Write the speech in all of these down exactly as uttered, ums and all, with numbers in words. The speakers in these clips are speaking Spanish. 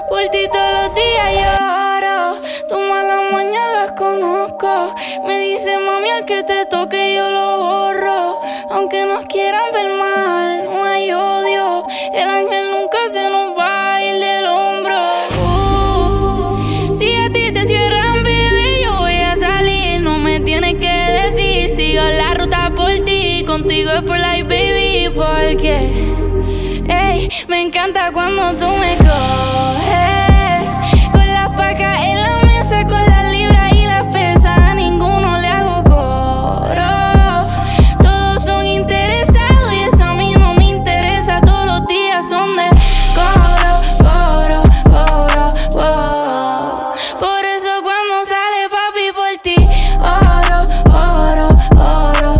Por ti todos los días lloro, tus malas mañas las conozco. Me dice mami al que te toque yo lo borro. Aunque nos quieran ver mal, no hay odio. El ángel nunca se nos va a ir del hombro. uh, Si a ti te cierran, baby, yo voy a salir. No me tienes que decir, sigo la ruta por ti. Contigo es for life, baby, porque ey, me encanta cuando tú me coges. Con la faca en la mesa, con las libras y las pesas, a ninguno le hago coro. Todos son interesados y eso a mí no me interesa. Todos los días son de coro, coro, coro, coro. Por eso cuando sale papi por ti, oro, oro, oro,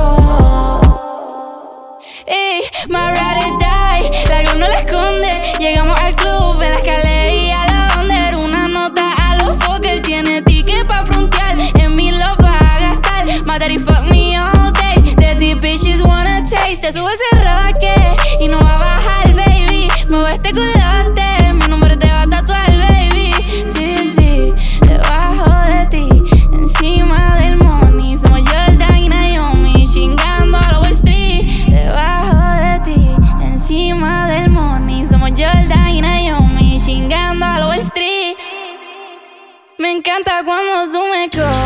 oro. Ey, my ride or die, la glow no la esconde. Llegamos al club, en la escalera y a la under. Una nota a los fuckers, tiene ticket pa' frontear. En mí lo va a gastar, matar y fuck me all day. De ti bitches wanna taste. Te sube ese raque y no va a bajar, baby. Me voy a este culote, mi nombre te va a tatuar, baby. Sí, sí, debajo de ti, encima del money. Somos Jordan y Naomi, chingando a la Wall Street. Debajo de ti, encima del money. Somos Jordan y Naomi, chingando a la Wall Street. Me encanta cuando tú me coges.